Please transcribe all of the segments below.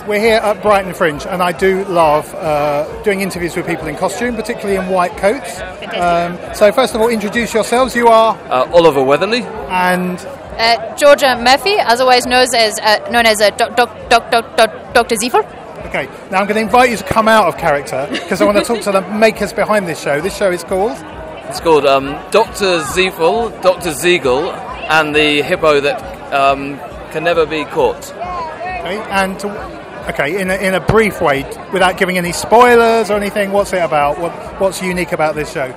We're here at Brighton Fringe, and I do love doing interviews with people in costume, particularly in white coats. So first of all, introduce yourselves. You are? Oliver Weatherly. And? Georgia Murphy, otherwise known as Dr. Ziefel. Okay, now I'm going to invite you to come out of character, because I want to talk to the makers behind this show. This show is called? It's called Dr. Ziefel, Dr. Ziegel, and the hippo that can never be caught. Okay, and in a brief way, without giving any spoilers or anything, what's it about? What's unique about this show?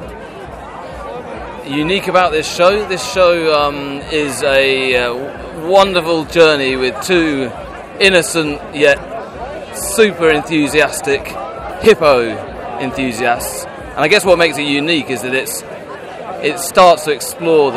Unique about this show? This show is a wonderful journey with two innocent yet super enthusiastic hippo enthusiasts. And I guess what makes it unique is that it starts to explore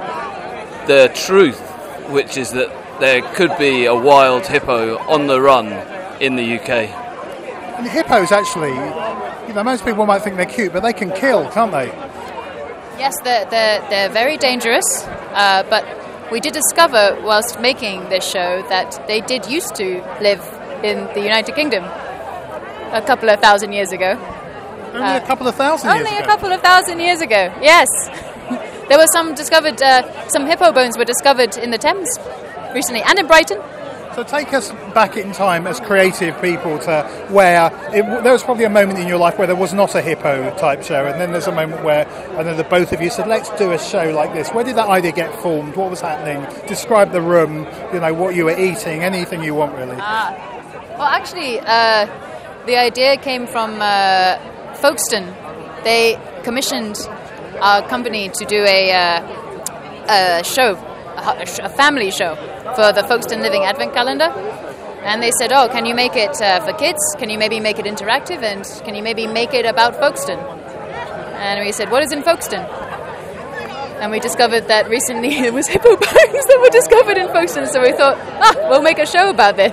the truth, which is that there could be a wild hippo on the run in the UK. And the hippos actually, most people might think they're cute, but they can kill, can't they? Yes, they're very dangerous, but we did discover whilst making this show that they did used to live in the United Kingdom a couple of thousand years ago. Only a couple of thousand years ago? Only a couple of thousand years ago, yes. There were some hippo bones were discovered in the Thames recently, and in Brighton. So take us back in time as creative people to where there was probably a moment in your life where there was not a hippo type show, and then there's a moment where I know the both of you said, let's do a show like this. Where did that idea get formed? What was happening? Describe the room, what you were eating, anything you want really. Well, actually, the idea came from Folkestone. They commissioned our company to do a show, a family show for the Folkestone Living Advent Calendar, and they said, can you make it for kids? Can you maybe make it interactive, and can you maybe make it about Folkestone? And we said, what is in Folkestone? And we discovered that recently it was hippo bones that were discovered in Folkestone, so we thought, we'll make a show about this.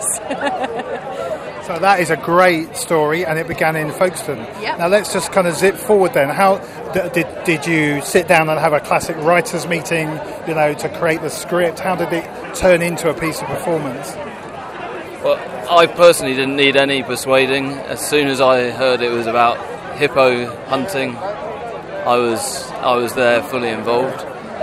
So that is a great story, and it began in Folkestone. Yep. Now let's just kind of zip forward then. How did you sit down and have a classic writers' meeting, to create the script? How did it turn into a piece of performance? Well, I personally didn't need any persuading. As soon as I heard it was about hippo hunting, I was there fully involved.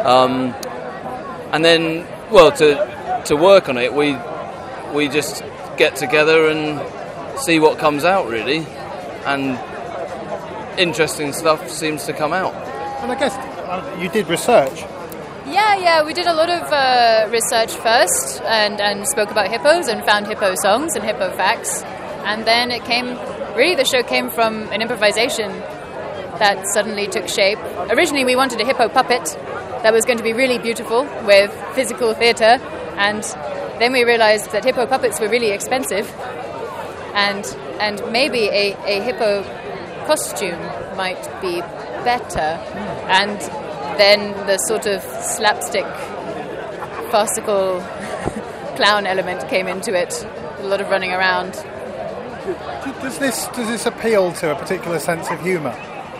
And then, to work on it, we just get together and see what comes out, really, and interesting stuff seems to come out. And I guess you did research. Yeah, we did a lot of research first and spoke about hippos and found hippo songs and hippo facts, and then the show came from an improvisation that suddenly took shape. Originally we wanted a hippo puppet that was going to be really beautiful with physical theatre, and then we realised that hippo puppets were really expensive, and maybe a hippo costume might be better. And then the sort of slapstick, farcical clown element came into it. A lot of running around. Does this appeal to a particular sense of humour?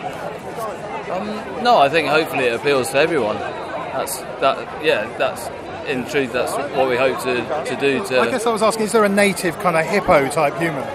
No, I think hopefully it appeals to everyone. In truth, that's what we hope to do. I guess I was asking, is there a native kind of hippo type humour?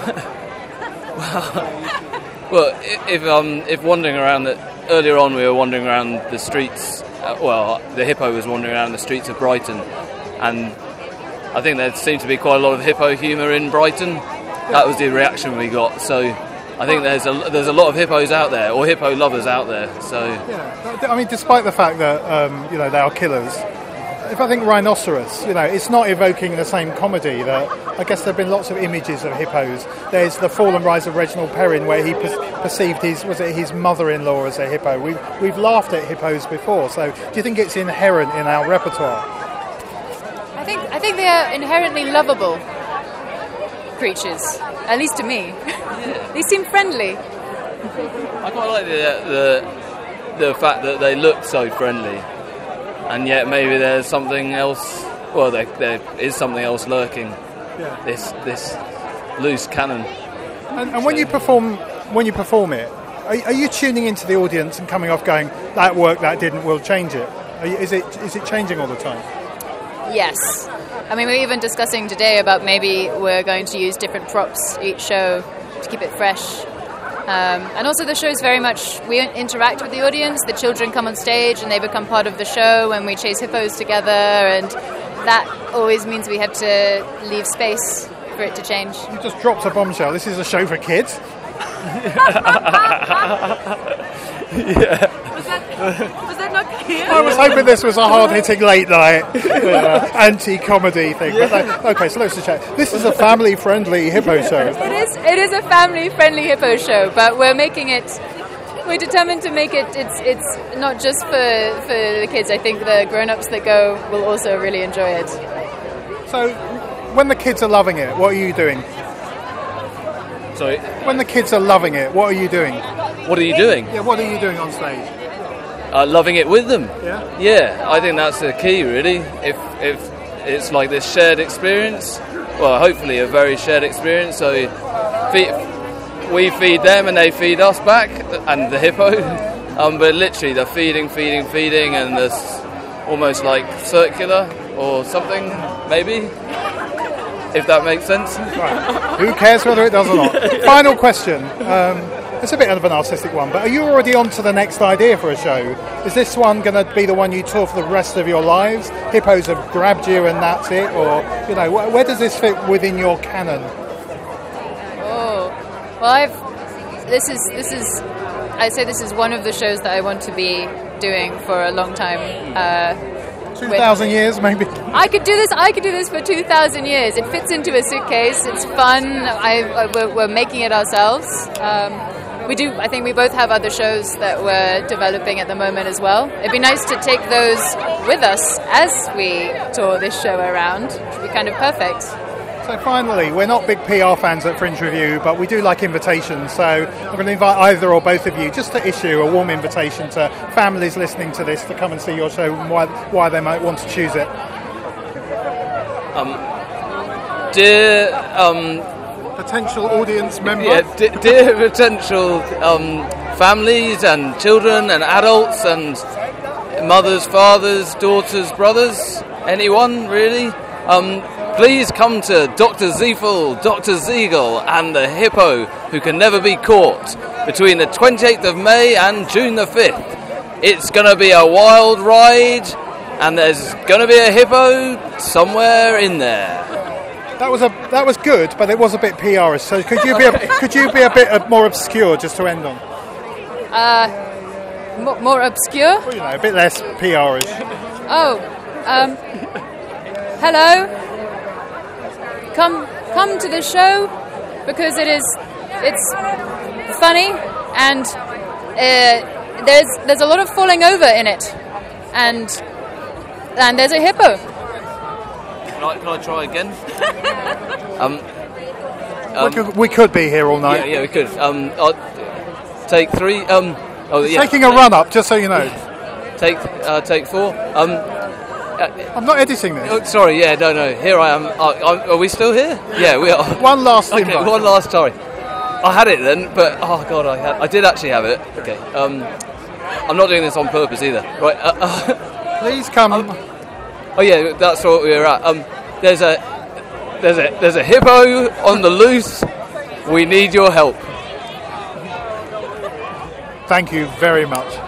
Well, if wandering around earlier on, we were wandering around the streets. The hippo was wandering around the streets of Brighton, and I think there seemed to be quite a lot of hippo humour in Brighton. That was the reaction we got. So I think there's a lot of hippos out there, or hippo lovers out there. So I mean, despite the fact that they are killers. If I think rhinoceros, it's not evoking the same comedy that I guess there have been lots of images of hippos. There's the Fall and Rise of Reginald Perrin, where he perceived his mother-in-law as a hippo. We've laughed at hippos before, so do you think it's inherent in our repertoire? I think they are inherently lovable creatures, at least to me. They seem friendly. I quite like the fact that they look so friendly. And yet maybe there's something else. Well, there is something else lurking. Yeah. This loose cannon. And when you perform it, are you tuning into the audience and coming off going, that worked, that didn't, we'll change it? Is it changing all the time? Yes. I mean, we're even discussing today about maybe we're going to use different props each show to keep it fresh. And also the show is very much, we interact with the audience. The children come on stage and they become part of the show when we chase hippos together, and that always means we have to leave space for it to change. You just dropped a bombshell. This is a show for kids. Yeah. Was that not clear? I was hoping this was a hard-hitting late night anti-comedy thing. But okay, so let's just check. This is a family-friendly hippo show. It is a family-friendly hippo show, but we're making it. We're determined to make it. It's not just for the kids. I think the grown-ups that go will also really enjoy it. So, when the kids are loving it, what are you doing? Sorry, When the kids are loving it, what are you doing? what are you doing? Yeah, what are you doing on stage? Loving it with them. Yeah. Yeah, I think that's the key, really. If it's like this shared experience, well, hopefully a very shared experience. So we feed them and they feed us back, and the hippo. But literally, they're feeding, and there's almost like circular or something, maybe. If that makes sense. Right. Who cares whether it does or not? Final question. It's a bit of an artistic one, but are you already on to the next idea for a show? Is this one going to be the one you tour for the rest of your lives? Hippos have grabbed you and that's it? Or, where does this fit within your canon? Oh, well, this is I'd say this is one of the shows that I want to be doing for a long time. 2,000 years, maybe? I could do this for 2,000 years. It fits into a suitcase. It's fun. We're making it ourselves. I think we both have other shows that we're developing at the moment as well. It'd be nice to take those with us as we tour this show around. It would be kind of perfect. So finally, we're not big PR fans at Fringe Review, but we do like invitations. So I'm going to invite either or both of you just to issue a warm invitation to families listening to this to come and see your show and why they might want to choose it. Dear potential audience member. Yeah, dear potential families and children and adults and mothers, fathers, daughters, brothers, anyone really. Please come to Dr. Ziefel, Dr. Ziegel and the Hippo Who Can Never Be Caught between the 28th of May and June the 5th. It's going to be a wild ride and there's going to be a hippo somewhere in there. That was good, but it was a bit PR-ish. So could you be a bit more obscure just to end on? More obscure? Well, a bit less PR-ish. Oh, hello. Come to the show because it's funny and there's a lot of falling over in it, and there's a hippo. Can I try again? We could be here all night. Yeah, we could. I'll take 3. Taking a run up, just so you know. Take 4. I'm not editing this. Oh, sorry, yeah, no. Here I am. Are we still here? Yeah, we are. One last thing. Okay, one last. Sorry, I had it then, but oh god, I did actually have it. Okay. I'm not doing this on purpose either. Right. Please come. Oh yeah, that's what we were at. There's a hippo on the loose. We need your help. Thank you very much.